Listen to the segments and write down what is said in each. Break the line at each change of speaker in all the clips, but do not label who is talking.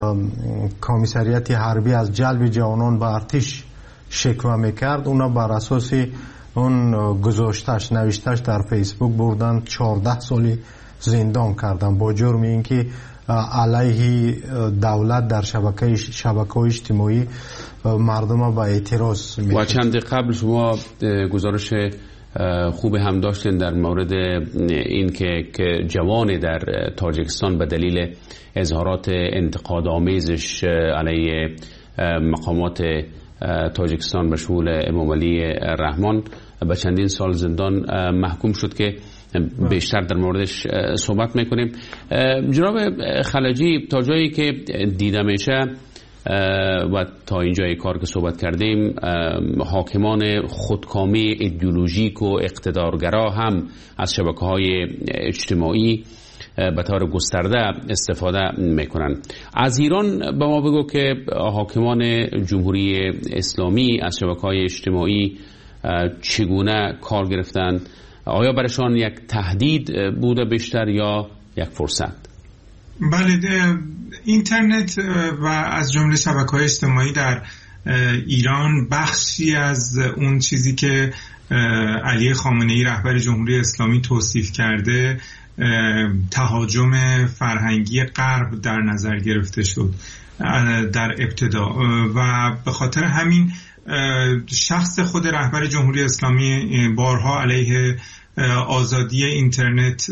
کمیسریت حربی از جلب جوانان به ارتش شکوه میکرد، اونا بر اساس اون گذاشتش نوشتش در فیسبوک بردن 14 سالی زندان کردن با جرم اینکه علیه دولت در شبکه‌های اجتماعی مردم با اعتراض می‌کرد.
و چند قبل شما گزارش خوب هم داشتین در مورد این که جوان در تاجیکستان به دلیل اظهارات انتقادآمیزش علیه مقامات تاجیکستان به شمول امام علی رحمان به چندین سال زندان محکوم شد که بیشتر در موردش صحبت میکنیم. جناب خلجی، تا جایی که دیده میشه و تا اینجای کار که صحبت کردیم، حاکمان خودکامی ایدئولوژیک و اقتدارگرا هم از شبکه‌های اجتماعی به طور گسترده استفاده میکنن. از ایران به ما بگو که حاکمان جمهوری اسلامی از شبکه‌های اجتماعی چگونه کار گرفتن؟ آیا برشان یک تهدید بوده بیشتر یا یک فرصت؟
بله، اینترنت و از جمله شبکه‌های اجتماعی در ایران بخشی از اون چیزی که علی خامنه‌ای رهبر جمهوری اسلامی توصیف کرده تهاجم فرهنگی غرب در نظر گرفته شد در ابتدا و به خاطر همین شخص خود رهبر جمهوری اسلامی بارها علیه آزادی اینترنت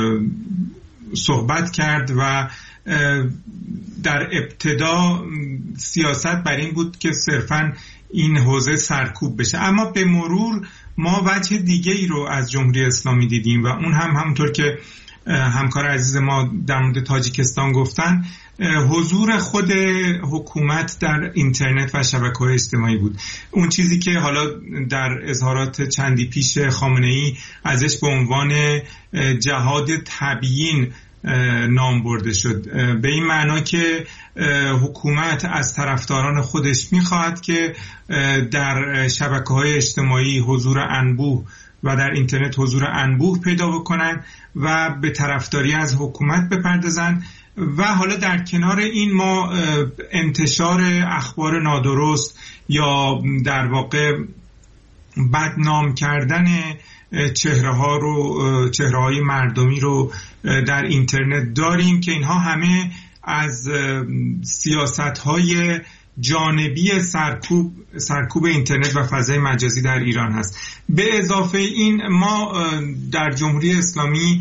صحبت کرد و در ابتدا سیاست بر این بود که صرفاً این حوزه سرکوب بشه، اما به مرور ما وجه دیگه ای رو از جمهوری اسلامی دیدیم و اون هم همونطور که همکار عزیز ما در مورد تاجیکستان گفتن، حضور خود حکومت در اینترنت و شبکه‌های اجتماعی بود. اون چیزی که حالا در اظهارات چندی پیش خامنه‌ای ازش به عنوان جهاد تبیین نام برده شد، به این معنا که حکومت از طرفداران خودش می‌خواهد که در شبکه‌های اجتماعی حضور انبوه و در اینترنت حضور انبوه پیدا بکنن و به طرفداری از حکومت بپردازن و حالا در کنار این ما انتشار اخبار نادرست یا در واقع بدنام کردن چهره‌های مردمی رو در اینترنت داریم که اینها همه از سیاست‌های جانبی سرکوب اینترنت و فضای مجازی در ایران هست. به اضافه این ما در جمهوری اسلامی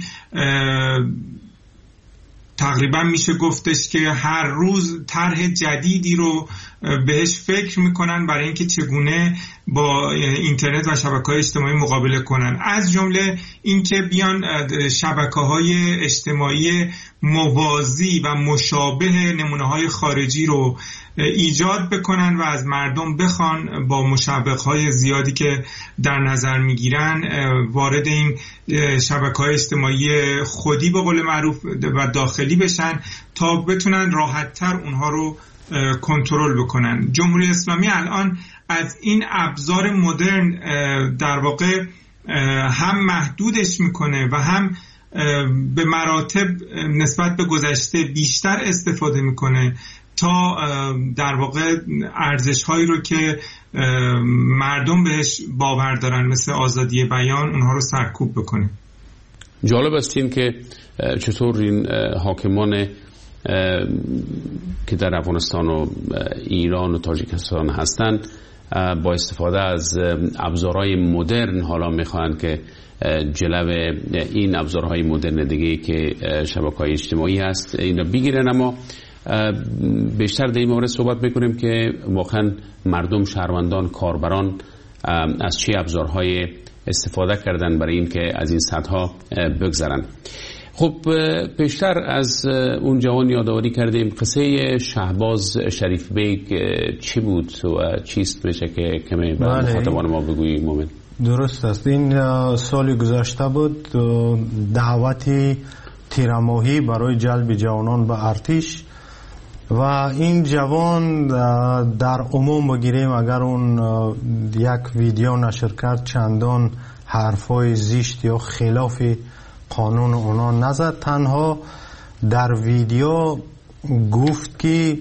تقریبا میشه گفتش که هر روز طرح جدیدی رو بهش فکر میکنن برای اینکه چگونه با اینترنت و شبکه‌های اجتماعی مقابله کنن، از جمله اینکه بیان شبکه‌های اجتماعی موازی و مشابه نمونه‌های خارجی رو ایجاد بکنن و از مردم بخوان با مشابه‌های زیادی که در نظر میگیرن وارد این شبکه‌های اجتماعی خودی به قول معروف و داخلی بشن تا بتونن راحت‌تر اونها رو کنترل بکنن. جمهوری اسلامی الان از این ابزار مدرن در واقع هم محدودش میکنه و هم به مراتب نسبت به گذشته بیشتر استفاده میکنه تا در واقع ارزش‌هایی رو که مردم بهش باور دارن مثل آزادی بیان اونها رو سرکوب بکنه.
جالب است این که چطور این حاکمان که در افغانستان و ایران و تاجیکستان هستند با استفاده از ابزارهای مدرن حالا میخواهند که جلو این ابزارهای مدرن دیگه که شبکه‌های اجتماعی هست اینا بگیرن. اما بیشتر در این مورد صحبت میکنیم که واقعا مردم، شهروندان، کاربران از چه ابزارهای استفاده کردن برای این که از این سطح‌ها بگذرن. خب پیشتر از اون جوان یادآوری کردیم، قصه شهباز شریف بیگ چی بود و چیست میشه که کمی به مخاطبان ما بگویی مومن؟
درست است. این سال گذشته بود دعوت تیرماهی برای جلب جوانان به ارتش و این جوان در عموم بگیریم اگر اون یک ویدیو نشر کرد چندان حرفای زشت یا خلاف قانون اونا نزد، تنها در ویدیو گفت که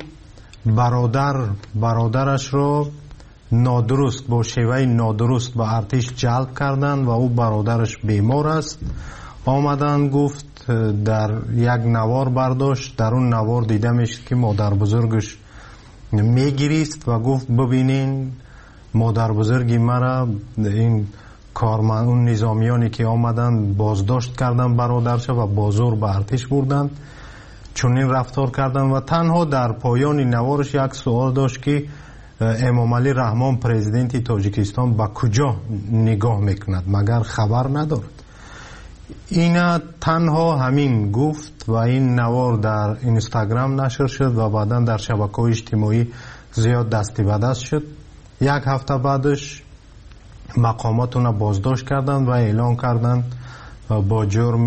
برادرش رو نادرست با شیوه نادرست به ارتش جلب کردن و او برادرش بیمار است. آمدن گفت در یک نوار برداشت، در اون نوار دیده میشه که مادر بزرگش میگریست و گفت ببینین مادر بزرگی مرا این کارمند اون نظامیانی که آمدن بازداشت کردن برادرش و بازور به ارتش بردن، چون این رفتار کردن. و تنها در پایان نوارش یک سوال داشت که امام علی رحمان پرزیدنت تاجیکستان به کجا نگاه میکند، مگر خبر ندارد. اینا تنها همین گفت و این نوار در اینستاگرام نشر شد و بعدا در شبکه‌های اجتماعی زیاد دستی به دست شد. یک هفته بعدش مقامات اون بازداشت کردند و اعلان کردند با جرم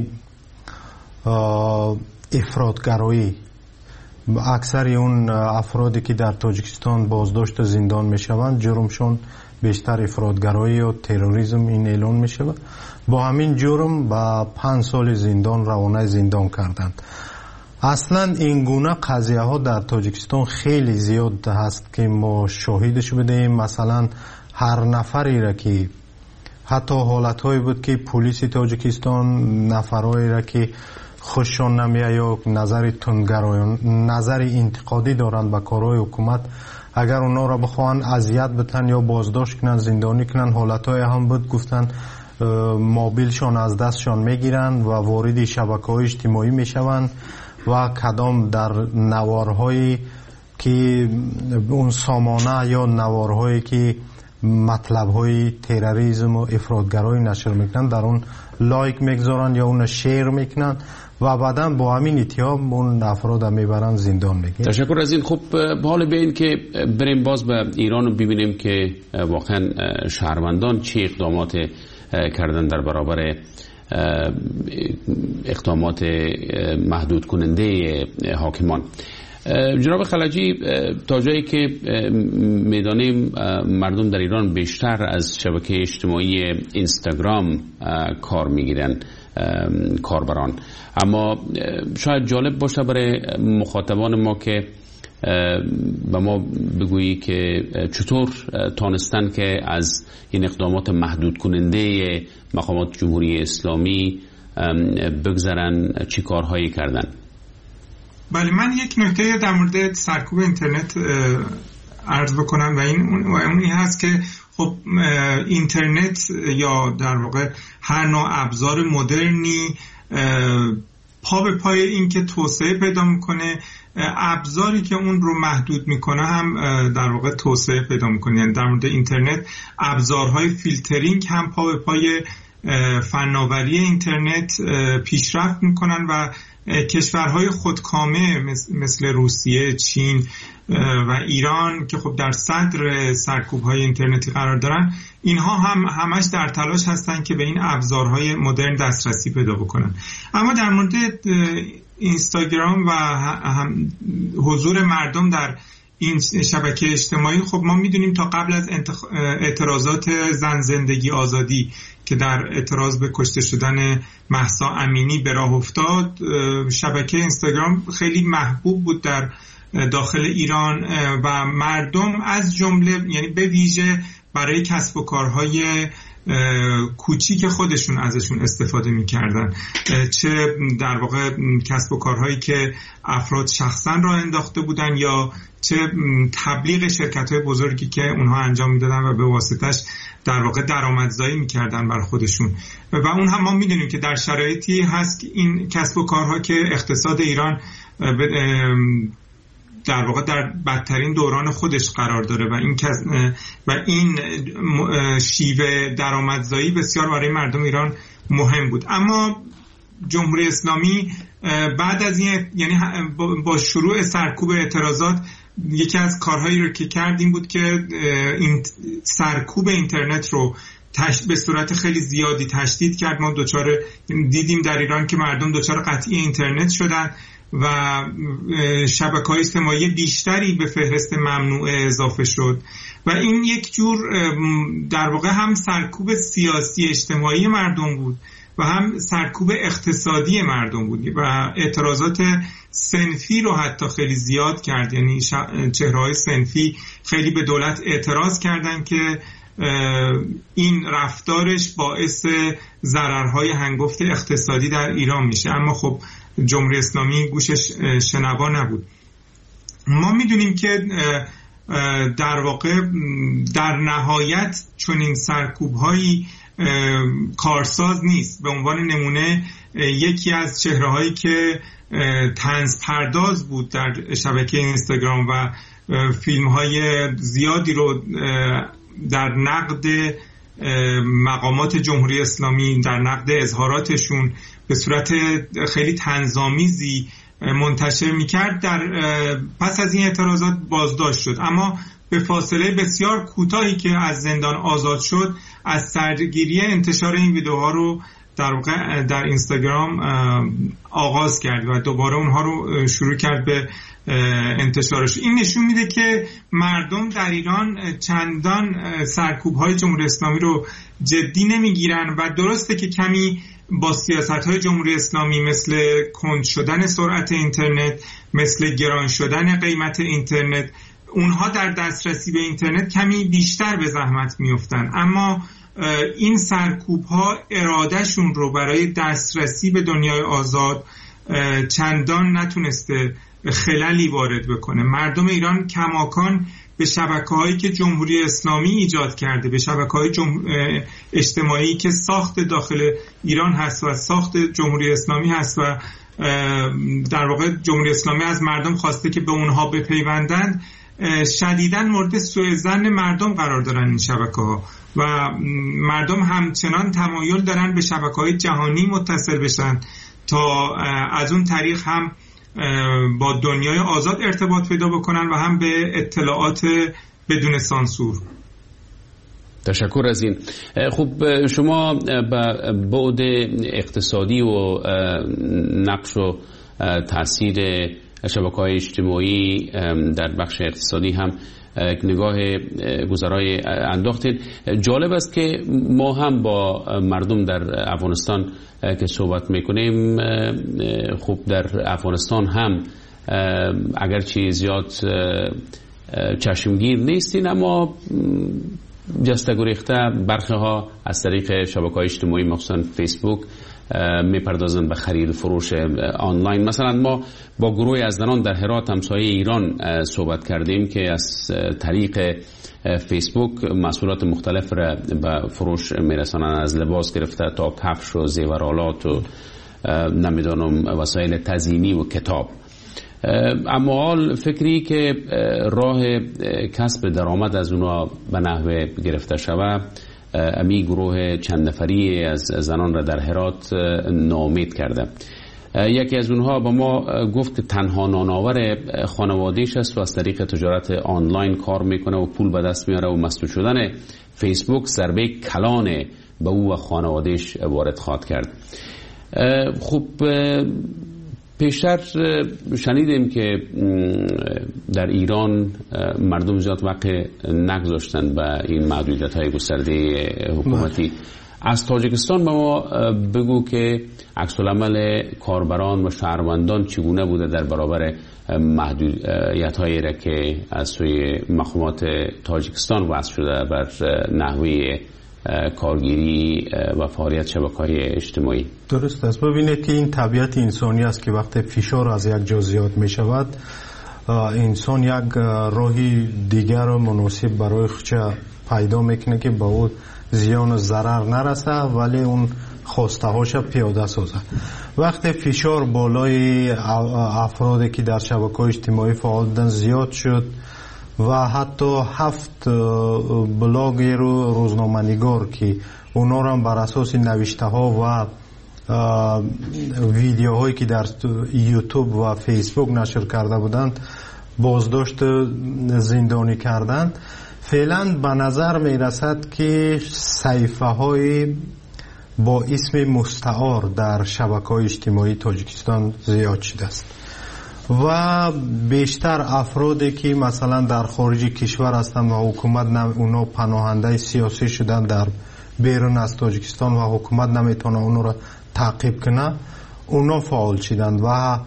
افراطگرایی. اکثر اون افرادی که در تاجیکستان بازداشت و زندان میشوند جرمشون بیشتر افراطگرایی و تروریسم این اعلان میشود. با همین جرم با 5 سال زندان روانه زندان کردند. اصلا این گونه قضیه ها در تاجیکستان خیلی زیاد هست که ما شاهدش بدهیم. مثلا هر نفری را که حتی حالت هایی بود که پلیس تاجیکستان نفرهایی را که خوششان نمیاد یا نظر تندگرایان نظر انتقادی دارند به کارهای حکومت، اگر اونا را بخوان اذیت بتن یا بازداشت کنن زندانی کنن، حالت های هم بود گفتن موبیلشان از دستشان میگیرن و وارد شبکه‌های اجتماعی میشوند و کدام در نوارهایی که اون سامانه یا نوارهایی که مطلب‌های تروریسم و افراطگرایی نشر میکنن در اون لایک میگذارن یا اون شیر میکنن و بعدا با همین اتهام اون افراد میبرن زندان میگیرن.
تشکر از این. خب حالا به این که بریم باز به ایران و ببینیم که واقعا شهروندان چه اقدامات کردن در برابر اقدامات محدود کننده حاکمان. جناب خلجی، تا جایی که میدانیم مردم در ایران بیشتر از شبکه اجتماعی اینستاگرام کار میگیرن کاربران، اما شاید جالب باشه برای مخاطبان ما که به ما بگویی که چطور تانستن که از این اقدامات محدود کننده مقامات جمهوری اسلامی بگذرن، چی کارهایی کردن؟
بله، من یک نکته در مورد سرکوب اینترنت عرض بکنم و اون هست که خب اینترنت یا در واقع هر نوع ابزار مدرنی پا به پای این که توسعه پیدا میکنه، ابزاری که اون رو محدود میکنه هم در واقع توسعه پیدا میکنه. یعنی در مورد اینترنت ابزارهای فیلترینگ هم پا به پای فناوری اینترنت پیشرفت میکنن و کشورهای خودکامه مثل روسیه، چین و ایران که خب در صدر سرکوب‌های اینترنتی قرار دارن، اینها هم همش در تلاش هستن که به این ابزارهای مدرن دسترسی پیدا بکنن. اما در مورد اینستاگرام و حضور مردم در این شبکه اجتماعی، خب ما میدونیم تا قبل از اعتراضات زن زندگی آزادی که در اعتراض به کشته شدن مهسا امینی به راه افتاد، شبکه اینستاگرام خیلی محبوب بود در داخل ایران و مردم از جمله، یعنی به ویژه برای کسب و کارهای کوچیک خودشون ازشون استفاده می‌کردن، چه در واقع کسب و کارهایی که افراد شخصا راه انداخته بودن یا چه تبلیغ شرکت‌های بزرگی که اونها انجام میدادن و به واسطش در واقع درآمدزایی می‌کردن بر خودشون. و اون هم ما می‌دونیم که در شرایطی هست که این کسب و کارها که اقتصاد ایران در واقع در بدترین دوران خودش قرار داره و این شیوه درآمدزایی بسیار برای مردم ایران مهم بود. اما جمهوری اسلامی بعد از این، یعنی با شروع سرکوب اعتراضات، یکی از کارهایی رو که کرد این بود که این سرکوب اینترنت رو به صورت خیلی زیادی تشدید کرد. ما دیدیم در ایران که مردم دچار قطعی اینترنت شدن و شبکه‌های اجتماعی بیشتری به فهرست ممنوعه اضافه شد و این یک جور در واقع هم سرکوب سیاسی اجتماعی مردم بود و هم سرکوب اقتصادی مردم بود و اعتراضات صنفی رو حتی خیلی زیاد کرد. یعنی چهره‌های صنفی خیلی به دولت اعتراض کردن که این رفتارش باعث ضررهای هنگفت اقتصادی در ایران میشه، اما خب جمهوری اسلامی گوشش شنوا نبود. ما میدونیم که در واقع در نهایت چنین سرکوب‌هایی کارساز نیست. به عنوان نمونه یکی از چهره‌هایی که طنز پرداز بود در شبکه اینستاگرام و فیلم‌های زیادی رو در نقد مقامات جمهوری اسلامی، در نقد اظهاراتشون به صورت خیلی طنزآمیزی منتشر می‌کرد، در پس از این اعتراضات بازداشت شد، اما به فاصله بسیار کوتاهی که از زندان آزاد شد از سرگیری انتشار این ویدیوها رو در اینستاگرام آغاز کرد و دوباره اونها رو شروع کرد به انتشارش. این نشون میده که مردم در ایران چندان سرکوب‌های جمهوری اسلامی رو جدی نمیگیرن و درسته که کمی با سیاست‌های جمهوری اسلامی مثل کند شدن سرعت اینترنت، مثل گران شدن قیمت اینترنت، اونها در دسترسی به اینترنت کمی بیشتر به زحمت میافتن، اما این سرکوب‌ها ارادهشون رو برای دسترسی به دنیای آزاد چندان نتونسته خللی وارد بکنه. مردم ایران کماکان به شبکه‌هایی که جمهوری اسلامی ایجاد کرده، به شبکه‌های اجتماعی که ساخت داخل ایران هست و ساخت جمهوری اسلامی هست و در واقع جمهوری اسلامی از مردم خواسته که به اونها بپیوندند، شدیداً مورد سوء ظن مردم قرار دارن این شبکه‌ها و مردم همچنان تمایل دارن به شبکه‌های جهانی متصل بشن تا از اون طریق هم با دنیای آزاد ارتباط پیدا بکنن و هم به اطلاعات بدون سانسور.
تشکر از این. خب شما به بعد اقتصادی و نقش و تاثیر شبکه‌های اجتماعی در بخش اقتصادی هم نگاه گذرای انداختید. جالب است که ما هم با مردم در افغانستان که صحبت میکنیم، خب در افغانستان هم اگرچه زیاد چشمگیر نیستین، اما جسته گریخته برخی ها از طریق شبکه‌های اجتماعی مخصوصا فیسبوک میپردازن به خرید و فروش آنلاین. مثلا ما با گروهی از زنان در هرات همسایه ایران صحبت کردیم که از طریق فیسبوک محصولات مختلف را به فروش میرسانن، از لباس گرفته تا کفش و زیورآلات و نمیدانم وسایل تزیینی و کتاب. اما حال فکری که راه کسب درآمد از اونا به نحوه گرفته شود، امی گروه چند نفری از زنان را در هرات ناامید کرده. یکی از اونها با ما گفت تنها نانآور خانواده‌اش است و از طریق تجارت آنلاین کار میکنه و پول به دست میاره و مسدود شدن فیسبوک ضربه کلان به او و خانواده‌اش وارد خواهد کرد. خب پیشتر شنیدیم که در ایران مردم زیاد وقت نگذاشتن به این محدودیت‌های گسترده حکومتی. از تاجیکستان ما بگو که عکس‌العمل کاربران و شهروندان چگونه بوده در برابر محدودیت‌هایی را که از سوی مقامات تاجیکستان وضع شده بر نحوه کارگیری و فعالیت شبکه‌های اجتماعی.
درست است. ببینید که این طبیعت انسانی است که وقتی فشار از یک جا زیاد می شود، انسان یک راهی دیگر و مناسب برای خودش پیدا میکنه که با او زیان و ضرر نرسه ولی اون خواسته هاش پیاده سازه. وقتی فشار بالای افرادی که در شبکه‌های اجتماعی فعال بودن زیاد شد و حتی 7 بلاگر و روزنامه‌نگار که اونا را بر اساس نوشته ها و ویدیوهایی که در یوتیوب و فیسبوک نشر کرده بودند بازداشت زندانی کردند. فعلا به نظر می رسد که صحیفه های با اسم مستعار در شبکه‌های اجتماعی تاجیکستان زیاد شده است و بیشتر افرادی که مثلا در خارج کشور هستند و حکومت اونا پناهنده سیاسی شدن در بیرون از تاجیکستان و حکومت نمیتونه اونو را تعقیب کنه، اونا فعال شدند و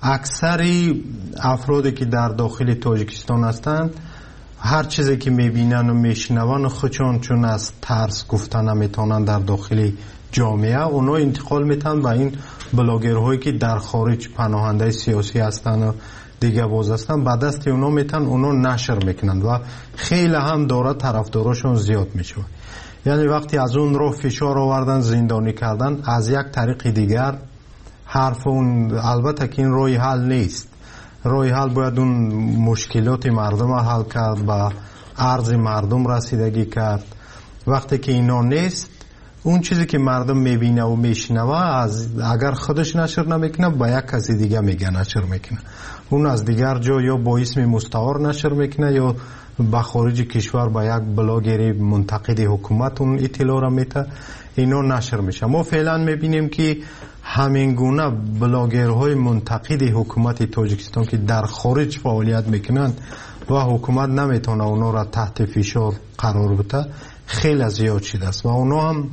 اکثری افرادی که در داخل تاجیکستان هستند هر چیزی که میبینن و میشنون خودشون چون از ترس گفتن نمیتونن در داخل جامعه، اونا انتقال میتن به این بلاگرهایی که در خارج پناهنده سیاسی هستن و دیگه باز هستن، بعد دست اونا میتن اونا نشر میکنن و خیلی هم داره طرفداراشون زیاد میشه. یعنی وقتی از اون رو فشار آوردن زندانی کردن، از یک طریق دیگر حرف اون، البته که این روی حل نیست، روی حل باید اون مشکلات مردم رو حل کرد، به عرض مردم رسیدگی کرد. وقتی که اینا نیست، اون چیزی که مردم میبینه و میشنوه اگر خودش نشر نمیکنه با یک کسی دیگه میگه نشر میکنه، اون از دیگر جا یا با اسم مستعار نشر میکنه یا به خارج کشور با یک بلاگری منتقد حکومت اون اطلاع را میده، اینا نشر میشه. ما فعلا میبینیم که همین گونه بلاگرهای منتقد حکومت تاجیکستان که در خارج فعالیت میکنن و حکومت نمیتونه اونا را تحت فشار قرار بده خیلی زیاد شده است و اونا هم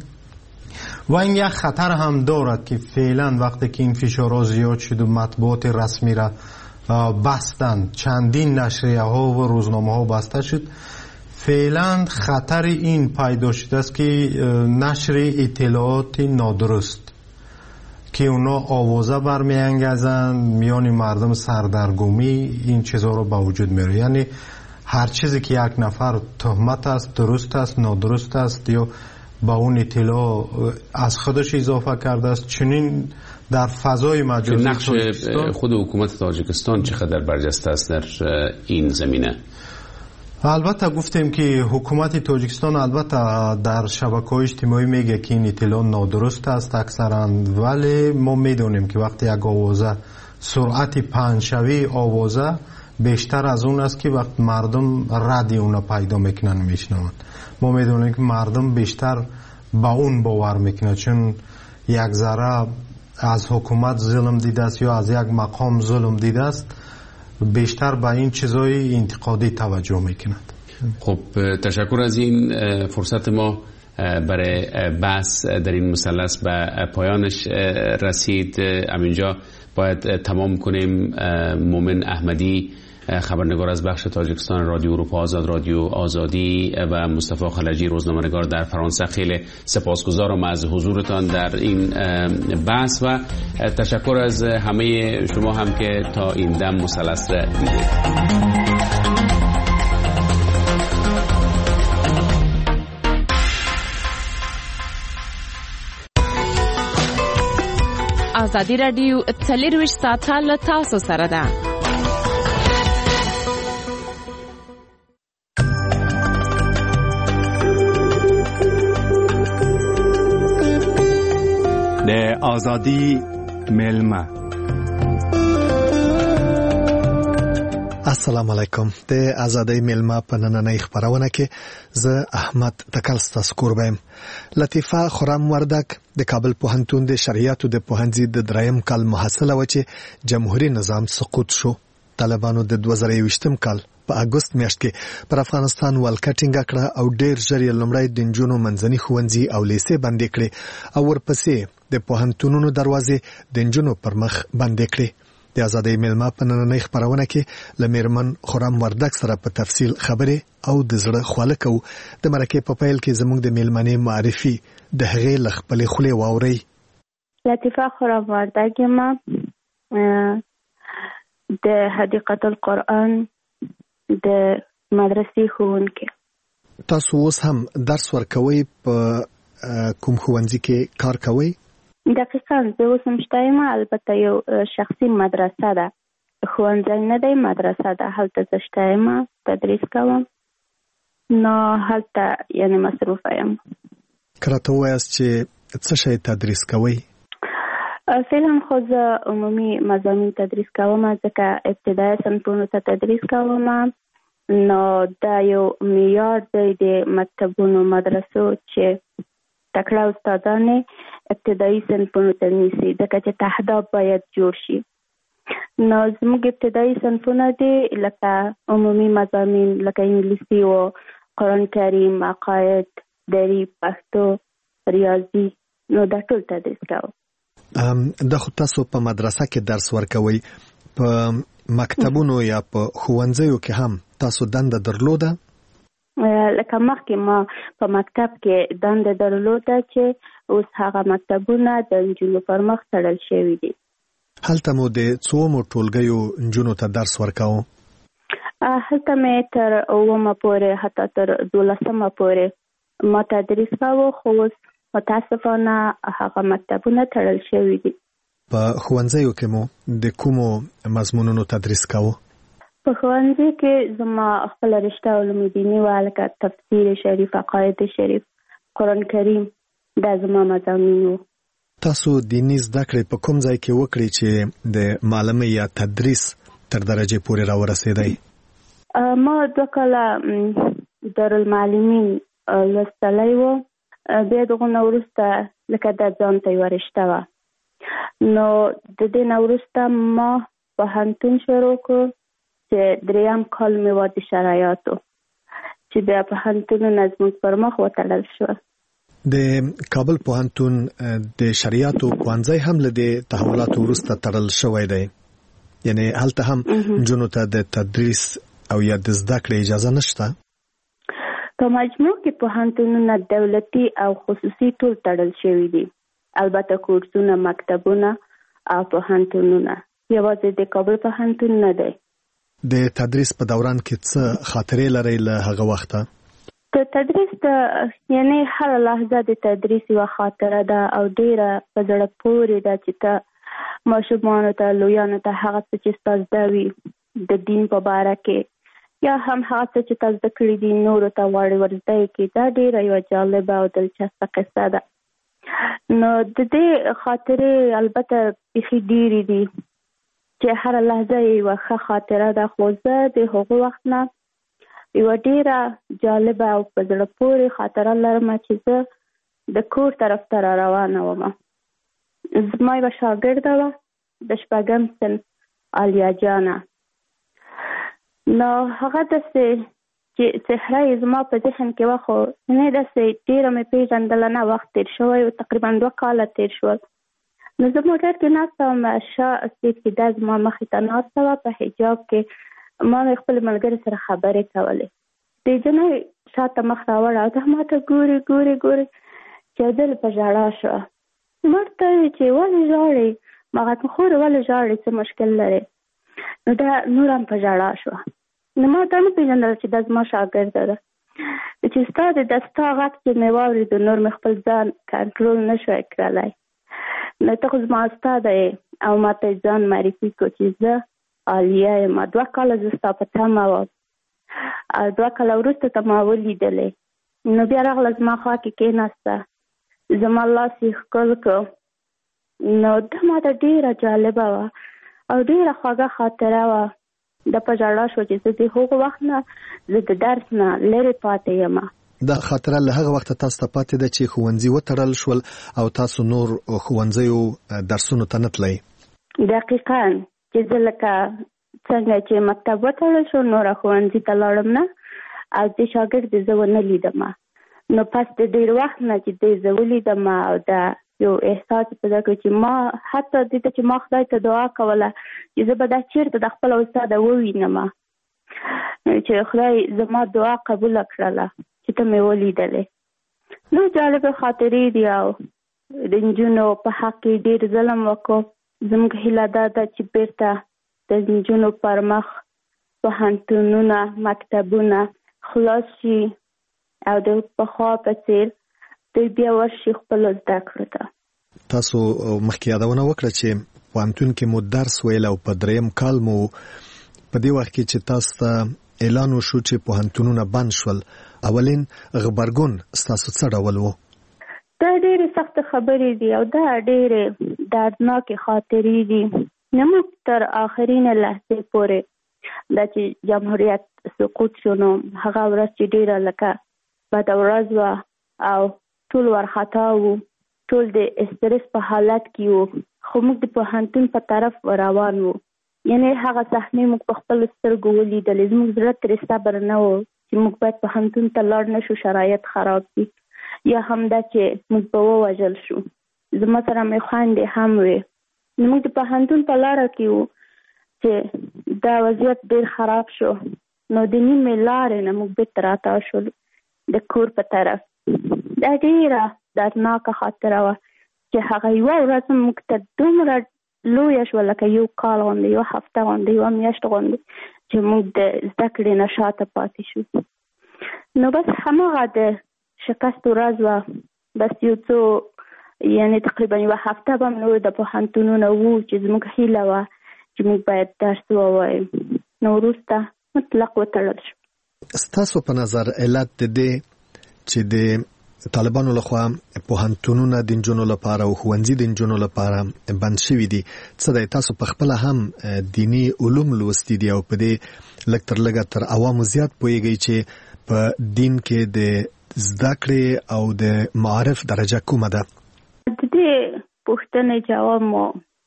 و این یک خطر هم دارد که فعلا وقتی که این فشارها زیاد شد و مطبوعات رسمی را بستن، چندین نشریه ها و روزنامه ها بسته شد، فعلا خطر این پیدا شده است که نشر اطلاعات نادرست که اونا آوازه برمیانگیزن میان مردم، سردرگمی، این چیزها رو به وجود میاره. یعنی هر چیزی که یک نفر تهمت است، درست است، نادرست است یا با اون اطلاع از خودش اضافه کرده است، چنین در فضای مجازی
نقش خود حکومت تاجیکستان چقدر برجسته است در این زمینه؟
البته گفتیم که حکومت تاجیکستان البته در شبکه‌های اجتماعی میگه که این اطلاع نادرست است اکثرا، ولی ما میدونیم که وقتی یک آوازه سرعت پنجشوی آوازه بیشتر از اون است که وقت مردم ردی اون پیدا میکنن میشنوند. ما میدونیم که مردم بیشتر با اون باور میکنه چون یک ذره از حکومت ظلم دیده است یا از یک مقام ظلم دیده است، بیشتر به این چیزای انتقادی توجه میکند.
خب تشکر از این فرصت ما برای بحث در این مثلث به پایانش رسید. همینجا باید تمام کنیم. مومن احمدی، خبرنگار از بخش تاجیکستان رادیو اروپا آزاد، رادیو آزادی، و مصطفی خلجی، روزنامه‌نگار در فرانسه، خیلی سپاسگزارم از حضورتان در این بحث و تشکر از همه شما هم که تا این دم مثلث را دیدید.
آزادی رادیو 24 ساعته له تاسو سره ده.
د آزادی ملما.
السلام علیکم. د آزادی ملما په نننۍ خبرونه کې زه احمد تکل ستاسو کوربم. لطیفه خرم وردک د کابل پوهنتون د شریعت د پوهنځي د دریم کال محصله و چې جمهوریت نظام سقوط شو. طالبانو د 2020م کال په اگست میاشت کې پر افغانستان ولکه ټینګه کړه او ډیر ژر یې لومړی د نجونو منځني ښوونځي او لیسې بندې کړې او ورپسې د پوهنتونونو دروازې د نجونو پر مخ بندې کړې. د آزادۍ ملما په نننۍ خبرونه کې له میرمن خرم وردک سره په تفصیل خبرې او د زړه خواله کوو. د مرکې په پیل کې زموږ د میلمنې معرفي د هغې له خپلې خولې واورئ.
لطیفه خرم وردک ما د حدیقه القرآن د مدرسې ښوونکې.
تاسو اوس هم درس ورکوئ؟ په کوم ښوونځي کې کار کوئ؟
دقیقاً زه اوس هم شته یم، البته یو شخصي مدرسه ده، ښوونځی نه دی، مدرسه ده. هلته زه شته یم، تدریس کوم، نو هلته یعنې مصروفه یم.
که راته ووایاست چې څه شی تدریس کوئ؟
فعلا خو زه عمومي مضامین تدریس کوم، ځکه ابتدایي صنفونو ته تدریس کوم. نو دا یو معیار دی د مکتبونو مدرسو چې تکړه استادان ابتدایي صنفونو ته نیسي، ځکه چې تهداب باید جوړ شي. نو زموږ ابتدایي صنفونه دي لکه عمومي مضامین لکه انګلیسي و قرآن کریم، عقاید، دری، پښتو، ریاضي، نو دا ټول تدریس کوو.
د خو تاسو په مدرسه کې درس ورکوي، په مکتبونو یا په ښوونځیو کې هم تاسو دنده درلوده؟
لکه مخکې ما په مکتب کې دنده درلوده چې اوس هغه مکتبونه د نجونو پر مخ تړل شوي دي.
هلته مو د څومو ټولګیو نجونو ته درس ورکاوه؟
هلته مې تر 9 پورې حتی تر 12 پورې ما تدریس کاوه، خو اوس متاسفانه هغه مکتبونه تړل شوي دي.
په ښوونځیو کې مو د کومو مضمونونو تدریس کاوه؟
په ښوونځي کې زما خپل رشته علوم دیني وه، لکه تفسیر شریف، عقاید شریف، قرآن کریم، دا زما مضامین وو.
تاسو دیني زده کړې په کوم ځای کې وکړې چې د معلمۍ یا تدریس تر درجې پورې راورسېدی؟
ما 2 کاله دارالمعلمین لوستلی و، بیا دغه نه وروسته لکه دا ځان ته یوه رشته وه، نو د دې نه وروسته ما پوهنتون شروع کړو چې 3 کال مې وه د شرایطو، چې بیا پوهنتونونه زموږ پر مخ وتړل شوه.
د کابل پوهنتون د شریعتو پوهنځی هم له دې تحولاتو وروسته تړل شوی دی، یعنی هلته هم نجونو ته د تدریس او یا د زده کړې اجازه نشته؟
په مجموع کې پوهنتونونه دولتي او خصوصي ټول تړل شوي دي، البته کورسونه، مکتبونه او پوهنتونونه، یوازې د کابل پوهنتون نه دی.
د تدریس په دوران کې څه خاطرې لرئ له هغه وخته؟
د تدریس یعنی هر لحظه د تدریس یوه خاطره ده او ډیره په زړه پورې ده چې ته ماشومانو ته، لویانو ته هغه څه چې ستا زده وي د دین په باره کې یا هم هغه څه چې تا زده کړي دي نورو ته غواړي ورزده یې کړي، دا ډیره یوه جالبه او دلچسپه قصه ده. نو د دې خاطرې البته بیخي ډیرې دي چې هر لحظه یې یوه ښه خاطره ده، خو زه د هغو وخت نه یوه ډیره جالبه او په زړه پورې خاطره لرم چې زه د کور طرف ته را روانه وم. زما یوه شاګرده وه د 6م صنف عالیه جانه، نو هغه داسې چې څهره یې زما په ذهن کې وه، خو نه داسې ډیره مې پېژندله نه، وخت تېر شوی و، تقریبا 2 کاله تېر شول. نو زه موټر کې ناسته وم، شا سیټ کې دا زما مخې ته ناسته وه په حجاب کې، ما مې خپل ملګري سره خبرې کولې. د جنۍ شاته مخ راوړه او دا ما ته ګوري ګوري ګوري چې دل په ژړا شوه. ما ورته وویل چې ولې ژاړې؟ ما غته خور ولې ژاړې، څه مشکل لرې؟ نو دا نور هم په ژړا شوه. نو ما دا نه پېژندل چې دا زما شاګرده ده، چې ستا د دستا غږ چې مې واورېد نور مې خپل ځان کنټرول نه شوی کړلی. نو ته خو زما استاده یې او ما ته ځان معرفي کړو چې زه عالیه یم. 2 کاله زه ستا په تمه وم او 2 کاله وروسته ته ما ولیدلې. نو بیا راغله زما خوا کې کېناسته، زما لاس یې ښکل کړ. نو دا ما ته ډېره جالبه وه او ډېره خوږه خاطره وه. د په ژړا شو چې زه د هغو وخت نه زه د درس نه لرې پاتې یم.
دا خاطره له هغه وخته تاسو ته پاتې ده چې ښوونځي وتړل شول او تاسو نور ښوونځیو درسونو ته نه تلئ؟
دقیقاً، چې زه لکه څنګه چې مکتب وتړل شو نوره ښوونځي ته لاړم نه او د شاګرد زه ونه لیدم. نو پس د ډېر وخت نه چې دی زه ولیدم او دا یو احساس پیدا کړ چې ما حتی دې ته چې ما خدای ته دعا کوله چې زه به دا چېرته د خپله استاده ووینم، چې خدای زما دعا قبوله کړله چې ته مې ولیدلې. نو جالبه خاطرې دي او د نجونو په حق کې ډېر ظلم وکړو. زموږ هیله دا ده چې بیرته د نجونو پر مخ پوهنتونونه، مکتبونه خلاص شي او د پخوا په څېر دوی بیا ورشي خپلو زده کړو ته.
تاسو مخکې یادونه وکړه چې پوهنتون کې مو درس ویل او په 3م کال مو په دې وخت کې چې تاسو ته اعلان وشو چې پوهنتونونه بند شول، اولین غبرګون ستاسو څه ډول و؟
دا ډېرې سخته خبرې دي او دا ډېرې دردناکې خاطرې دي. نو موږ تر آخرینه لحظې پورې دا چې جمهوریت سقوط شو نو هغه ورځ چې ډېره لکه بده ورځ وه او ټول وارخطا وو، ټول د استرس په حالت کې وو، خو موږ د پوهنتون په طرف روان وو. یعنې هغه صحنې موږ په خپلو سترګو ولیدلې. زموږ زړه ترې صبر نه و چې موږ باید پوهنتون ته لاړ نه شو، شرایط خراب دي. یا هم دا چې موږ به ووژل شو. زما سره مې خویندې هم وې. موږ د پوهنتون په لاره کې وو چې دا وضعیت ډېر خراب شو. نو د نیمې لارې نه موږ بېرته راتاو شولو د کور په طرف. دا ډېره دردناکه خاطره وه چې هغه یوه ورځ موږ ته دومره لویه شوه لکه یو کال غوندې، یوه هفته غوندې، یوه میاشت غوندې چې موږ د زده کړې نه شاته پاتې شو. نو بس هماغه د شکست ورځ وه. بس یو څو یعنې تقریبا یوه هفته به نور د پوهنتونونه وو چې زموږ هیله وه چې موږ باید درس ووایو. نو وروسته مطلق وتړل شو.
ستاسو په نظر علت د دې چې د طالبانو لخوا پوهنتونونه د نجونو لپاره او ښوونځي د نجونو لپاره بند شوي دي، څه دی تاسو په خپله هم دیني علوم لوستي دي او په دې لږ تر لږه تر عوامو زیات پوهیږئ چې په دین کې د زده کړې او د معارف درجه کومه ده؟
د دې پوښتنې جواب مو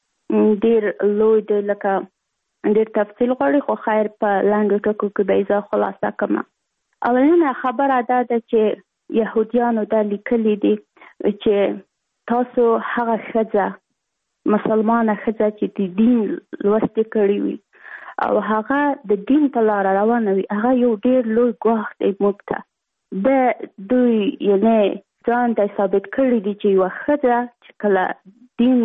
ډېر لوی دی، لکه ډېر تفصیل غواړي، خو خیر په لنډو ټکو کې به یې زه خلاصه کړم. اولینه خبره دا ده چې یهودیانو دا لیکلي دي چې تاسو هغه ښځه مسلمانه ښځه چې د دین لوستې کړې وي او هغه د دین په لاره روانه وي، هغه یو ډېر لوی ګواښ دی موږ ته. د دوی یعنې ځان ته ثابت کړي دي چې یوه ښځه چې کله دین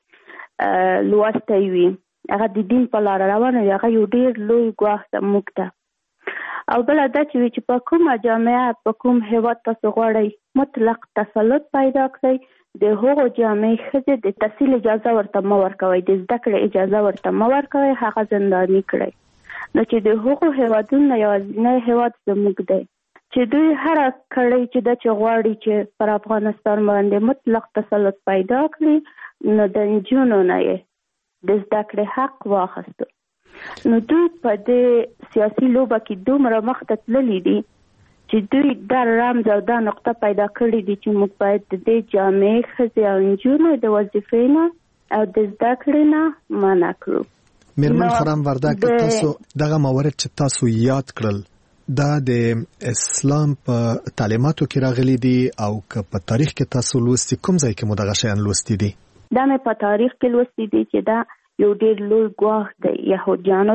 یې لوستی وي، هغه د دین په لاره روانه وي، هغه یو ډېر لوی ګواښ ده موږ ته. او بله دا چې په کومه جامعه په کوم هیواد تاسو غواړئ مطلق تسلط پیدا کړئ، د هغو جامعې ښځې د تحصیل اجازه ورته مه ورکوئ، د زده کړې اجازه ورته مه ورکوئ، هغه زنداني کړئ. نو چې د هغو هیوادونو یوازینی هیواد زموږ دی چې دوی هره کړۍ چې دا چې غواړي چې پر افغانستان باندې مطلق تسلط پیدا کړي، نو د نجونو نه یې د زده کړې حق واخیستو. نو دوی په دې سیاسي لوبه کې دومره مخته تللي دي چې دوی دا رمز او دا نقطه پیدا کړي دي چې موږ باید د دې جامعې ښځې او نجونو د وظیفې نه او د زده کړې نه منع کړو.
میرمن خرم وردک، تاسو دغه موارد چې تاسو یاد کړل دا د اسلام په تعلیماتو کې راغلي دي او که په تاریخ کې تاسو لوستي کوم ځای کې مو دغه شیان لوستي دي؟
دا مې په تاریخ کې لوستي دي چې دا یو ډېر لوی ګواښ دی یهودیانو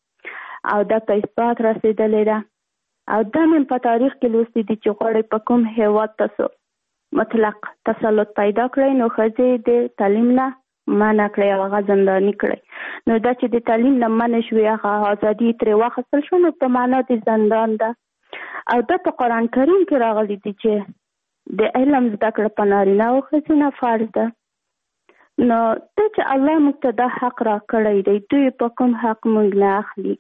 ته او دا په اثبات رسېدلی ده. او دا مې په تاریخ کې لوستي دي چې غواړئ په کوم هیواد تاسو مطلق تسلط پیدا کړئ، نو ښځې د تعلیم نه منع کړئ او هغه زنداني کړئ. نو دا چې د تعلیم نه منع شوې، هغه ازادي ترې واخیستل شو، نو په معنا د زندان ده. او دا په قرآن کریم کې راغلی دي چې د علم زده کړه په نارینه او ښځینه فرض ده. نو ته چې الله موږ ته دا حق را کړی دی، دوی په کوم حق موږ نه اخلي.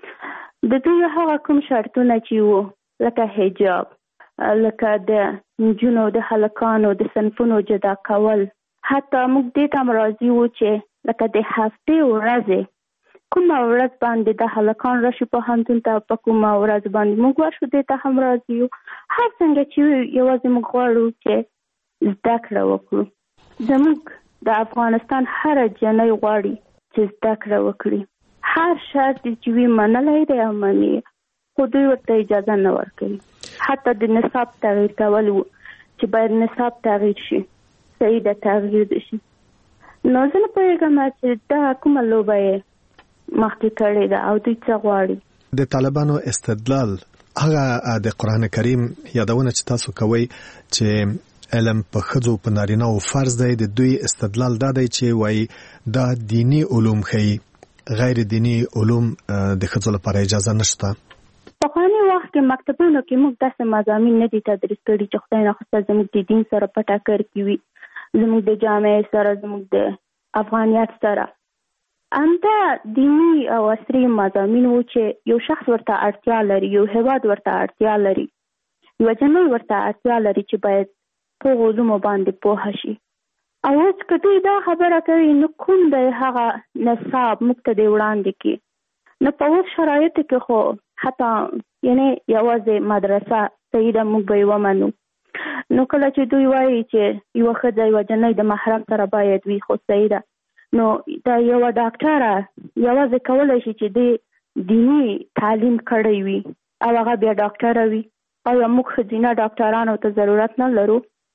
د دوی هغه کوم شرطونه چې وو لکه حجاب، لکه د نجونو د هلکانو د صنفونو جدا کول، حتی موږ دې ته هم راضي وو چې لکه د هفتې ورځې کومه ورځ باندې د هلکان راشي پوهنتون ته، په کومه ورځ باندې موږ ورشو، دې ته هم راضي یو. هر څنګه چې یوازې موږ غواړو چې زده کړه وکړو. زموږ د افغانستان هر جنۍ غواړي چې زده کړه وکړي، هر شرط چې وي منلی دی او مني، خو دوی ورته اجازه نه ورکوي. حتی د نصاب تغییر کول چې باید نصاب تغییر شي، صحیح د تغییر شي. نو زه نه پوهېږم چې دا کومه لوبه یې مخکې کړې ده او دوی څه غواړي.
د طالبانو استدلال هغه د قرآن کریم یادونه چې تاسو کوئ چې علم په ښځو په نارینه او فرض دی، د دوی استدلال دا دی چې وایي دا دینی علوم ښیي، غیر دینی علوم د ښځو لپاره اجازه نشته.
په پخواني وخت کې مکتبونو کې موږ داسې مضامین نه دي تدریس کړي چې خدای ناخواسته زموږ د دین سره په ټکر کې وي، زموږ د جامعې سره، زموږ د افغانیت سره. همدا دیني او عصري مضامین وو چې یو شخص ورته اړتیا لري، یو هیواد ورته اړتیا لري، یو جنۍ ورته اړتیا لري چې باید په علومو باندې پوه شي. او اوس که دوی دا خبره کوي، نو کوم دی هغه نصاب موږ ته دی وړاندې کړي. نو په اوس شرایطو کې خو حتی یعنې یوازې مدرسه صحیح ده، موږ به یې ومنو. نو کله چې دوی وایي چې یوه ښځه یوه جنۍ د محرم سره باید وي، خو صحیح ده. نو دا یوه ډاکټره یوازې کولی شي چې د دیني تعلیم کړی وي او هغه بیا ډاکټره وي. آیا موږ ښځینه ډاکټرانو ته ضرورت نه لرو؟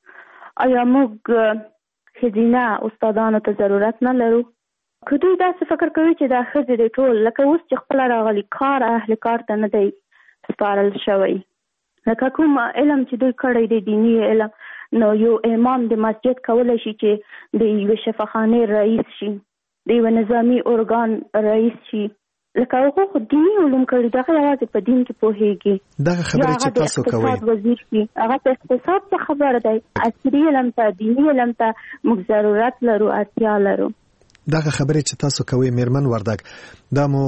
آیا موږ ښځینه استادانو ته ضرورت نه لرو؟ که دوی داسې فکر کوي چې دا ښځې د ټول لکه اوس چې خپله راغلي کار اهل کار ته نه دی سپارل شوی، لکه کوم علم چې دوی کړی دی دیني علم، نو یو امام د مسجد کولی شي چې د یوې شفاخانې رئیس شي، د یوه نظامي ارګان رئیس شي. لکه هغه خو دیني علوم کړي، دغه یوازې په دین کې پوهېږي.
دغه خبرې چې تاسو کوئ،
اقتصاد وزیر شي، هغه په اقتصاد څه خبر دی. عصري علم ته، دیني علم ته موږ ضرورت لرو، اړتیا لرو.
دغه خبرې چې تاسو کوئ میرمن وردک، دا مو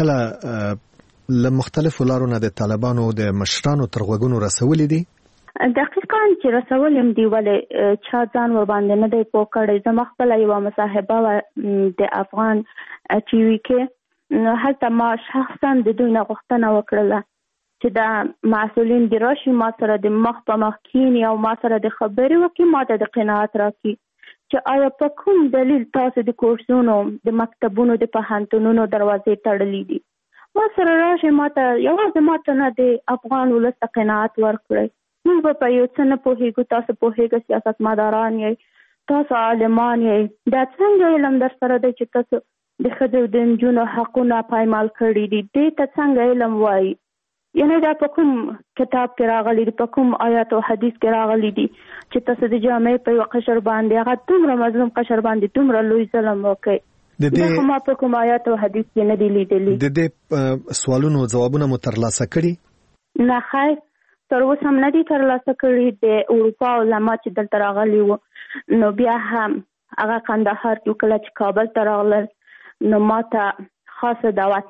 کله له مختلفو لارو نه د طالبانو د مشرانو تر غوږونو رسولي دي؟
دقیقاً چې رسول یم دی، ولې چا ځان ور باندې نه دی پوه کړی. زما خپله یوه مصاحبه وه د افغان ټي وي کې، هلته ما شخصا د دوی نه غوښتنه وکړله چې دا مسؤلین دې راشي ما سره د مخ په مخ کښېني او ما سره د خبرې وکړي، ما ته د قناعت راکړي چې آیا په کوم دلیل تاسو د کورسونو، د مکتبونو، د پوهنتونونو دروازې تړلې دي. ما سره راشي، ما ته یوازې ما ته نه د افغان ولس ته قناعت ورکړئ. موږ به په یو څه نه پوهېږو، تاسو پوهېږئ، سیاستمداران یې، تاسو عالمان یې، دا څنګه علم در سره دی چې تاسو د ښځو د نجونو حقونه پایمال کړي دي؟ دې ته څنګه علم وایي؟ یعنې دا په کوم کتاب کې راغلی دي، په کوم آیات او حدیث کې راغلی دي چې تاسو د جامعې په یو قشر باندې، هغه دومره مظلوم قشر باندې دومره لوی ظلم وکړي؟ دا خو ما په کوم آیات او حدیث کې نه دي لیدلي.
د دې سوالونو ځوابونه مو ترلاسه کړي؟
نه خیر، تر اوسه هم نه دي ترلاسه کړي. د اروپا علما چې دلته راغلي وو، نو بیا هم هغه کندهار کې کله چې کابل ته راغلل، نو ما ته خاصه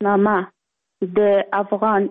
دعوتنامه د افغان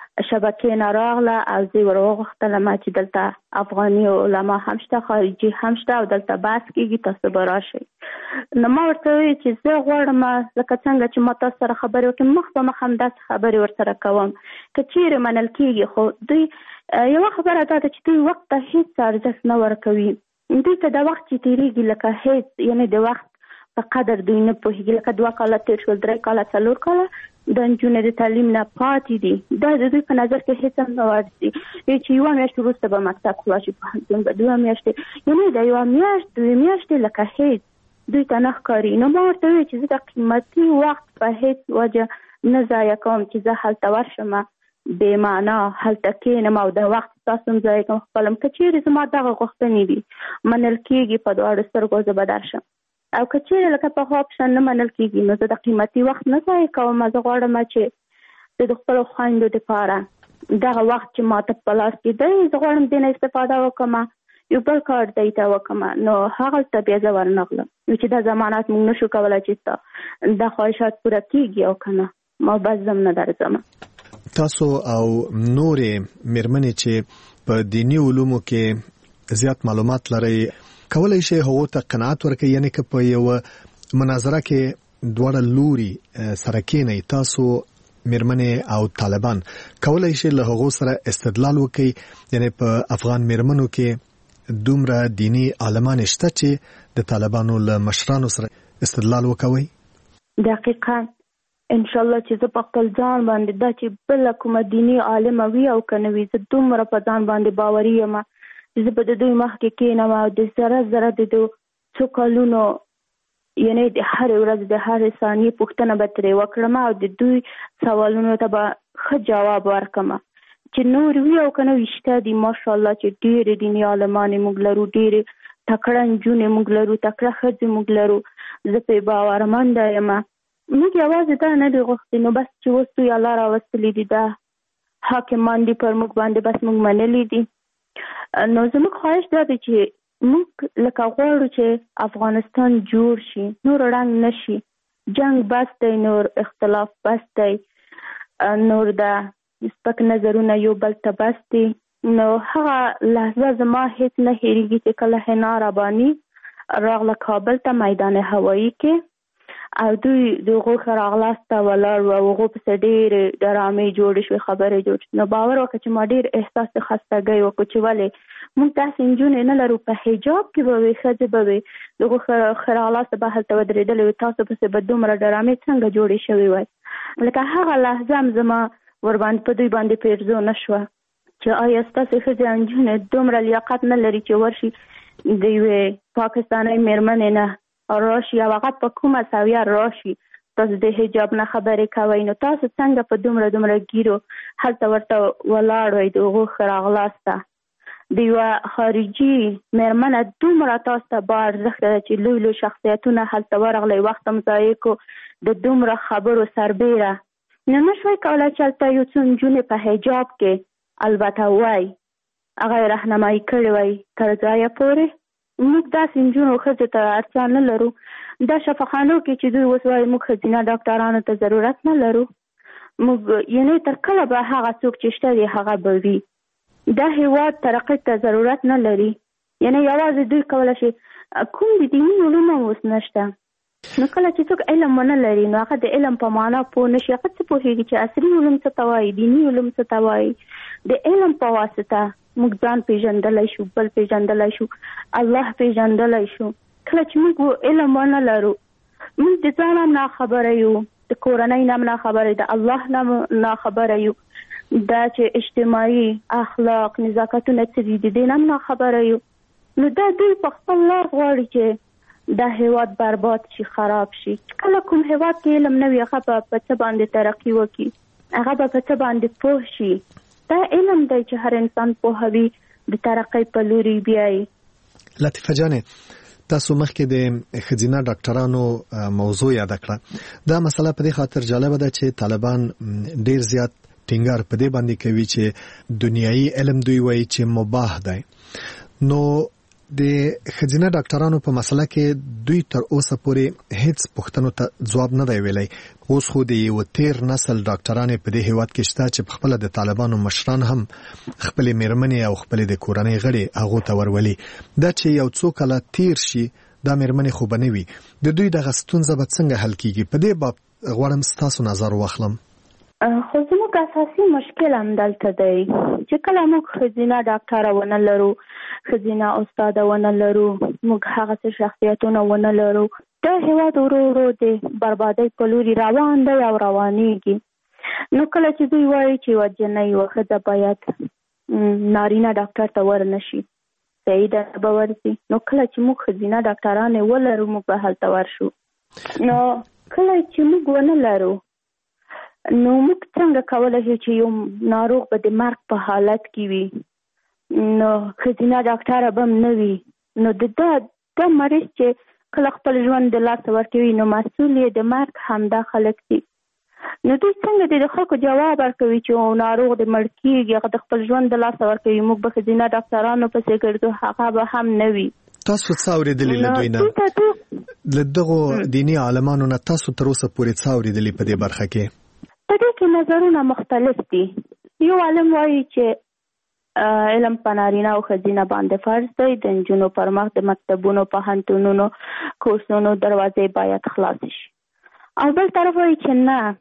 شبکې نه راغله او زه ور وغوښتلم چې دلته افغاني علما هم شته، خارجي هم شته او دلته بحث کېږي، تاسو به راشئ. نو ما ورته وویل چې زه غواړم لکه څنګه چې ما تاسو سره خبرې وکړم، مخ په مخ همداسې خبرې ورسره کوم. که چیرې منل کېږي، خو دوی یوه خبره دا ده چې دوی وخت ته هېڅ ارزښت نه ورکوي. دوی ته د وخت چې تېرېږي لکه هېڅ، یعنې د وخت په قدر دوی نه پوهېږي. لکه 2 کاله تېر شول، 3 کاله، 4 کاله د نجونو د تعلیم نه پاتې دي. دا د دوی په نظر کې هېڅ هم نه ورځي چې یوه میاشت وروسته به مکتب خلاص شي، پوهنتون به 2 میاشتې، یعنې د یوه میاشت 2 میاشتې لکه هېڅ دوی ته نه ښکاري. نو ما ورته وویل چې زه د قیمتي وخت په هېڅ وجه نه ضایع کوم چې زه هلته ورشم، بې معنا هلته کېنم او د وخت تاسو هم ضایع کوم خپلم. که چیرې زما دغه غوښتنې دي منل کېږي، په دواړو سترګو زه به درشم، او که چیرې لکه په خوا پشان نه منل کېږي، نو زه د قیمتي وخت نه ضایع کوم. زه غواړم چې د خپلو خویندو دپاره دغه وخت چې ما ته په لاس کې دی، زه غواړم دې نه استفاده وکړم، یو بل کار دی ته وکړم. نو هغلته بیا زه ورنغلم چې دا ضمانت موږ نشو کولی چې دا خواهشات پوره کېږي او که نه، ما بس زم نه درځم.
تاسو او نورې میرمنې چې په دینی علومو کې زیات معلومات لري، کولای شي هغو ته قناعت ورکړي؟ یعنی که په یو مناظره کې دواړه لوري سره کېنئ، تاسو میرمنې او طالبان، کولای شي له هغو سره استدلال وکړي؟ یعنی په افغان میرمنو کې دومره دینی عالمان شته چې د طالبانو له مشرانو سره استدلال وکوي؟
دقیقاً انشاءالله چې زه په خپل ځان باندې دا چې بله کومه دیني عالمه وي او که نه وي، زه دومره په ځان باندې باوري یم چې زه به د دوی مخکې کېنم او د ذره د څو کلونو، یعنې د هرې ورځ د هرې ثانیې پوښتنه به ترې وکړم او د دوی سوالونو ته به ښه جواب ورکړم. چې نور وي او که نه وي، شته دي ماشاءالله چې ډېرې دیني عالمانې موږ لرو، ډېرې تکړه نجونې موږ لرو، تکړه ښځې موږ لرو. زه پرې باورمنده یم. موږ یوازې دا نه دي غوښتي، نو بس چې اوس دوی الله راوستلي دي، دا حاکمان دي پر موږ باندې، بس موږ منلي دي. نو زموږ خواهش دا دی چې موږ لکه غواړو چې افغانستان جوړ شي، نور ړنګ نه شي، جنگ بس دی، نور اختلاف بس دی، نور دا سپک نظرونه یو بل ته بس دي. نو هغه لحظه زما هېڅ نه هېرېږي چې کله حنا رباني راغله کابل ته میدان هوایي کې، او دوی د هغو ښه راغلاست ته ولاړ وو او هغو پسې ډېرې ډرامې جوړې شوې، خبرې جوړې شوې. نو باور وکړه چې ما ډېر احساس د خستګۍ وکړو چې ولې موږ داسې نجونې نه لرو، په حجاب کې به وي، ښځې به وي، د هغو ښه راغلاست به هلته ودرېدلې وي، تاسو پسې به دومره ډرامې څنګه جوړې شوې وای؟ لکه هغه لحظه هم زما ورباندې په دوی باندې پیرزو نه شوه چې آیا ستاسې ښځې او نجونې دومره لیاقت نه لري چې ورشي د یوې پاکستاني مېرمنې نه راشي او هغه په کومه سویه راشي تاسو د حجاب نه خبرې کوئ، نو تاسو څنګه په دومره ګیرو هلته ورته ولاړ وئ د هغو ښه راغلاسته. د یوه خارجي مېرمنه دومره تاسو ته با ارزښت ده چې لوی لوی شخصیتونه هلته ورغلی، وخت هم ضایع کو د دومره خبرو سربیره. نو نه شوی کولی چې هلته یو څو نجونې په حجاب کې البته وای هغه یې رهنمایي کړې وای تر ځایه پورې. موږ داسې نجونو ښځو ته اړتیا نه لرو. دا شفاخانو کې چې دوی اوس وایي موږ ښځینه ډاکټرانو ته ضرورت نه لرو. موږ یعنې تر کله به هغه څوک چې شته دی هغه به وي. دا هېواد ترقۍ ته ضرورت نه لري. یعنې یوازې دوی کولی شي کوم د دیني علوم هم اوس نشته. نو کله چې څوک علم ونه لري نو هغه د علم په معنا پوه نه شي. هغه څه پوهېږي چې عصري علوم څه ته وایي، دیني علوم څه ته وایي. د علم په واسطه موږ ځان پیژندلی شو، بل پیژندلی شو، الله پیژندلی شو. کله چې موږ علم ونه لرو موږ د ځان هم ناخبره یو، د کورنۍ نه هم ناخبره، د الله نه هم ناخبره یو. دا چې اجتماعي اخلاق نزاکتونه څه دي د دې نه هم ناخبره یو. نو دا دوی په خپل لاس غواړي چې دا هېواد برباد شي، خراب شي. کله کوم هېواد کې علم نه وي هغه به په څه باندې ترقي وکړي، هغه به په څه باندې پوه شي. دا علم دی چې هر انسان پوهوي د ترقۍ په لوري بیایي.
لطیفه جانې تاسو مخکې د ښځینه ډاکټرانو موضوع یاد کړه. دا مسله په دې خاطر جالبه ده چې طالبان ډیر زیات ټینګار په دې باندې کوي چې دنیایي علم دوی وایي چې مباح دی. نو د ښځینه ډاکټرانو په مسله کې دوی تر اوسه پورې هیڅ پوښتنو ته ځواب نه دی ویلی. اوس خو د یو تیر نسل ډاکټرانې په دې هیواد کې شته چې په خپله د طالبانو مشران هم خپلې میرمنې او خپلې د کورنۍ غړي هغو ته ورولي. دا چې یو څو کاله تیر شي دا میرمنې خو به نه وي. د دوی دغه ستونزه به څنګه حل کیږي؟ په دې باب غواړم ستاسو نظر واخلم.
خو زموږ اساسي مشکل هم دلته دی چې کله موږ ښځینه ډاکټره ونه لرو، ښځینه استاده ونه لرو، موږ هغه څه شخصیتونه ونه لرو، دا هېواد ورو ورو د بربادۍ په لوري روان دی او روانېږي. نو کله چې دوی وایي چې یوه جنۍ یوه ښځه باید نارینه ډاکټر ته ورنشي، صحیح ده به ورځي. نو کله چې موږ ښځینه ډاکټرانې ولرو موږ به هلته ورشو. نو کله چې موږ ونه لرو نو موږ څنګه کولی شو چې یو ناروغ به د مرګ په حالت کې وي، نو ښځینه ډاکټره به هم نه وي. نو دا مریض چې کله خپل ژوند د لاسه ورکوي نو مسؤل یې د مرګ همدا خلک دي. نو دوی څنګه د خلکو جواب ورکوي چې ناروغ د مړ کېږي هغه د خپل ژوند د لاسه ورکوي، موږ به ښځینه ډاکټرانو پسې ګرځو، هغه به هم نه وي.
تاسو څه اورېدلي له دوی نه، له دغو دیني عالمانو نه تاسو تر اوسه پورې څه اورېدلي په دې برخه کې؟
په دې کې نظرونه مختلف دي. یو عالم وایي چې علم په نارینه او ښځینه باندې فرض دی، د نجونو پر مخ د مکتبونو، پوهنتونونو، کورسونو دروازې باید خلاصې شي. او بل طرف وایي چې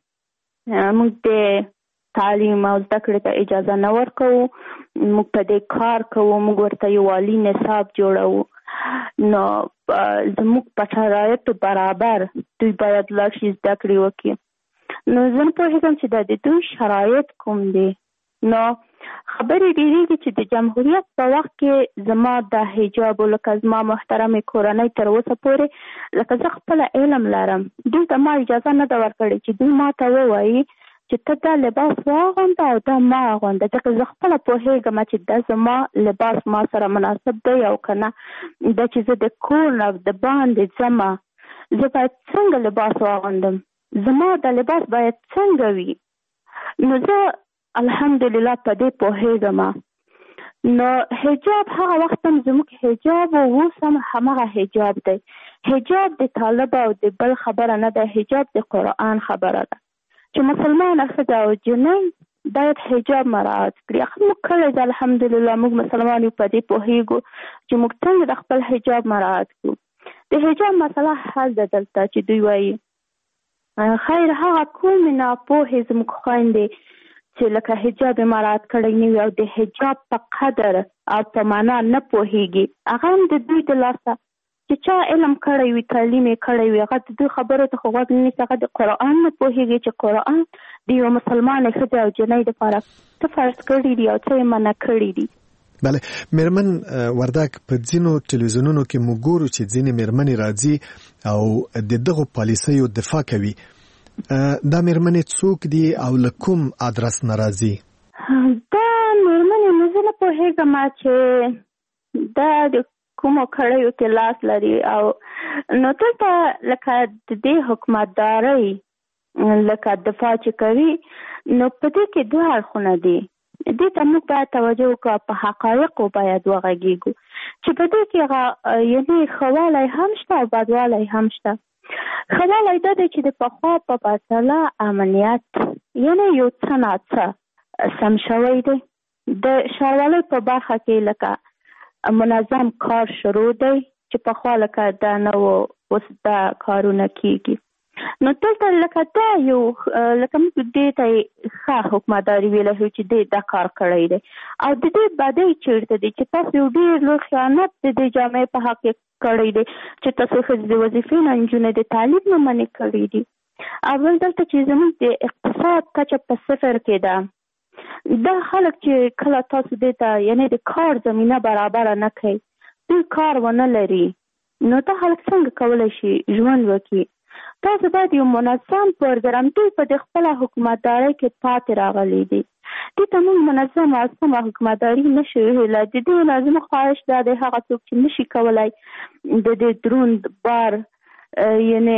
نه، موږ د تعلیم او زده کړې ته اجازه نه ورکوو، موږ په دې کار کوو، موږ ورته یو عالي نصاب جوړوو. نو زموږ په شرایطو برابر دوی باید لاړ شي زده کړې وکړي. نو زه نه پوهېږم چې دا د دوی شرایط کوم دي. نو خبرې ډېرېږي چې د جمهوریت په وخت کې زما د حجاب لکه زما محترمې کورنۍ تر اوسه پورې لکه زه خپله علم لرم، دوی ته ما اجازه نه ده ورکړې چې دوی ما ته ووایي چې ته دا لباس واغونده او دا ما اغونده، ځکه زه خپله پوهېږم چې دا زما لباس ما سره مناسب دی او که نه. دا چې زه د کور نه د باندې ځمه زه باید څنګه لباس واغوندم، زما د لباس باید څنګه وي. نو زه الحمدلله په دې پوهېږم. نو حجاب هغه وخت هم زموږ حجاب او اوس هم همغه حجاب دی. حجاب د طالب او د بل خبره نه ده، حجاب د قرآن خبره ده چې مسلمانه ښځه او جنۍ باید حجاب مراعات کړي. موږ کړی ده الحمدلله، موږ مسلمان یو، په دې پوهېږو چې موږ څنګه د خپل حجاب مراعات کړو. د حجاب مسله حل ده دلته چې دوی وایي خیر هغه کومې ناپوهې زموږ خویندې چې لکه حجاب مراعات کړی نه وي او د حجاب په قدر او په معنا نه پوهېږي، هغه هم د دوی د لاسه چې چا علم کړی وي، تعلیم یې کړی وي، هغه د دوی خبرو ته خو غوږ نه نیسي، هغه د قرآن نه پوهېږي چې قرآن د یوه مسلمانې ښځې او جنۍ دپاره څه فرض کړي دي او څه یې منع کړي دي.
بله میرمن وردک په ځینو ټلویزیونونو کې موږ ګورو چې ځینې میرمنې راځي او د دغو پالیسیو دفاع کوي. دا میرمنې څوک دي او له کوم ادرس نه راځي؟
دا میرمنې موږ نه پوهېږم چې دا د کومو کړیو کې لاس لري او نو دلته لکه د دې حکومتدارۍ لکه دفاع چې کوي نو په دې کې دوه اړخونه دي. دې ته موږ باید توجه وکړو، په حقایقو باید وغږیږو چې په دې کې یعنې ښه والی هم شته او بدوالی هم شته. ښه والی دا دی چې د پخوا په پرتله امنیت یعنې یو څه ناڅه سم شوی دی. د ښاروالۍ په برخه کې لکه منظم کار شروع دی چې پخوا لکه دا نه و، اوس دا کارونه کېږي. نو دلته لکه دا یو لکه موږ دې ته ښه حکومتداري ویلی شو چې دې دا کار کړی دی او د دې بدۍ چېرته دی چې تاسو یو ډېر لوی خیانت د دې جامعې په حق کې کړی دی چې تاسو ښځې د وظیفې نه نجونې د تعلیم نه منې کړي دي. اول دلته چې زموږ د اقتصاد کچه په صفر کې ده، دا خلک چې کله تاسو دې ته یعنې د کار زمینه برابره نه کوي، دوی کار ونه لري، نو دا خلک څنګه کولی شي ژوند وکړي؟ تاسو باید یو منظم پروګرام دوی په د خپله حکومتدارۍ کې پاتې راغلی دي. دې ته موږ منظم او سمه حکومتداري نشو ویلی. د دې نه زموږ خواهش دا دی هغه څوک چې نشي کولی د دې دروند بار یعنې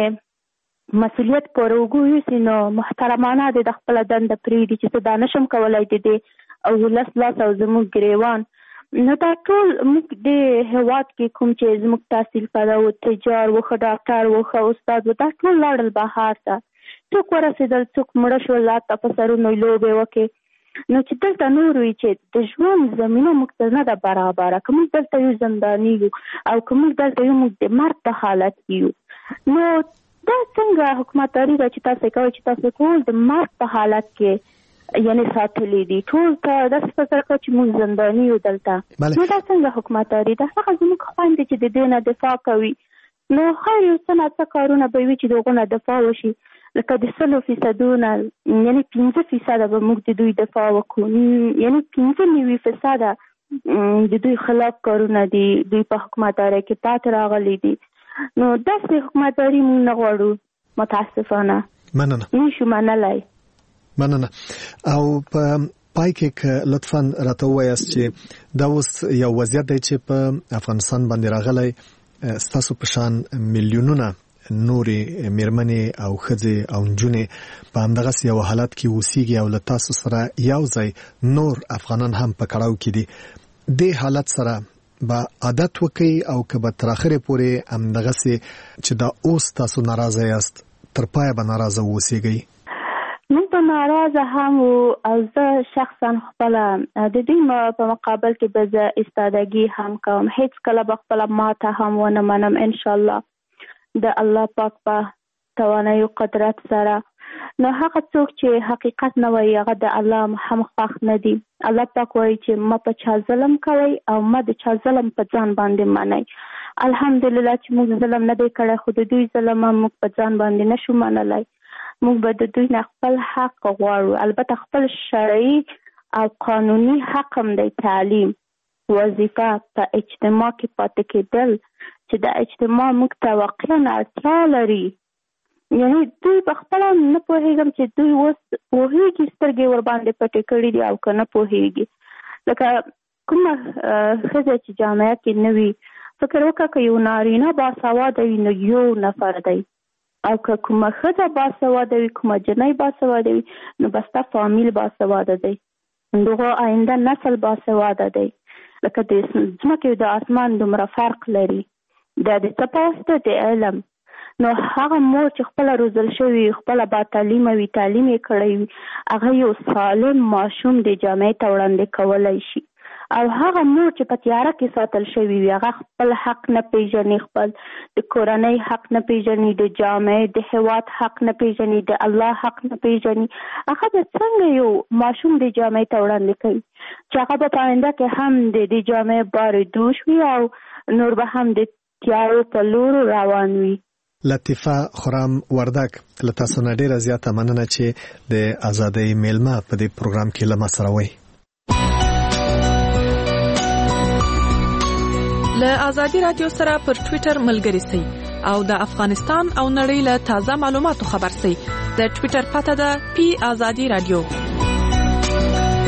مسؤلیت پر اوږو یوسي نو محترمانه د خپله دنده پرېږدي چې زه دا نشم کولی د دې او ولس لاس او زموږ ګریوان. نو دا ټول موږ د هېواد کې کوم چې زموږ تحصیل کړی و، تجار و، ښه ډاکټر و، ښه استاد و، دا ټول لاړل بهر ته. څوک ورسېدل، څوک مړه شول، هلته په سرونو یې لوبې وکړې. نو چې دلته نور وي چې د ژوند زمینه موږ ته نه ده برابره، که موږ دلته یو زنداني یو او که موږ دلته یو موږ د مرګ په حالت کې یو، نو دا څنګه حکومتداري ده چې تاسو کوئ چې تاسو ټول د مرګ په حالت کې یعنی ساتلی دي، ټول ته داسې فکر کوي چې موږ زنداني یو دلته. نو دا څنګه حکومتداري ده؟ هغه زموږ خویندې چې د دې نه دفاع کوي، نو خیر یو څه ناڅه کارونه به وي چې د هغو نه دفاع وشي. لکه د 100% نه یعنې 15% به موږ د دوی دفاع وکړو، یعنې 95% د دوی خلاف کارونه دي، دوی په حکومتدارۍ کې پاتې راغلي دي. نو داسې حکومتداري موږ نه غواړو متاسفانه.
مننه.
نشو منلی.
مننه. او په پای کې لطفاً راته ووایاست چې دا اوس یو وضعیت دی چې په افغانستان باندې راغلی، ستاسو په شان میلیونونه نورې میرمنې او ښځې او نجونې په همدغسې یو حالت کې اوسیږي او له تاسو سره یو ځای نور افغانان هم په کړاو کې دي. دې حالت سره به عادت وکړئ او که به تر اخره پورې همدغسې چې دا اوس تاسو ناراضه یاست تر پایه به ناراضه واوسیږئ؟
موږ به ناراضه هم وو او زه شخصا خپله د دوی په مقابل کې به زه استادګي هم کوم، هیڅ کله به خپله ماته هم ونه منم انشاءالله د الله پاک په توانایي او قدرت سره. نو هغه څوک چې حقیقت نه وایي هغه د الله هم خوښ نه دي. الله پاک وایي چې ما په چا ظلم کوئ او ما د چا ظلم په ځان باندې منئ. الحمدلله چې موږ ظلم نه دی کړی، خو د دوی ظلم هم موږ په ځان باندې نشو منلی. موږ به د دوی نه خپل حق غواړو، البته خپل شرعي او قانوني حق هم دی، تعلیم، وظیفه، په اجتماع کې پاتې کېدل چې د اجتماع موږ ته واقعا اړتیا لري. یعنې دوی په خپله نه پوهېږم چې دوی اوس پوهېږي سترګې ورباندې پټې کړي دي او که نه پوهېږي. لکه کومه ښځه چې جامعه کې نه وي، فکر وکړه که یو نارینه باسواده وي نو یو نفر دی، او که کومه ښځه باسواده وي، کومه جنۍ باسواده وي، نو به ستا فامیل باسواده دی، دغه آینده نسل باسواده دی. لکه د ځمکې او د اسمان دومره فرق لري. دا د څه په واسطه؟ د علم. نو هغه مور چې خپله روزل شوي، خپله با تعلیمه وي، تعلیم یې کړی وي، هغه یو سالم ماشوم د جامعې ته وړاندې کولی شي. او هغه مور چې په تیاره کې ساتل شوي وي، هغه خپل حق نه پیژني، خپل د کورنۍ حق نه پیژني، د جامعې د هېواد حق نه پیژني، د الله حق نه پیژني، هغه به څنګه یو ماشوم د جامعې ته وړاندې کوي چې هغه به په آینده کې هم د دې جامعې بارودوش وي او نور به هم د تیارو په لور روان وي.
لطیفه خرم وردک، له تاسو نه ډېره زیاته مننه چې د ازادۍ میلمه په دې پروګرام کې له ما سره وئ.
له ازادي رادیو سره پر ټوئیټر ملګري سئ او د افغانستان او نړۍ له تازه معلوماتو خبر سئ. د ټوئیټر پته ده پی ازادي رادیو.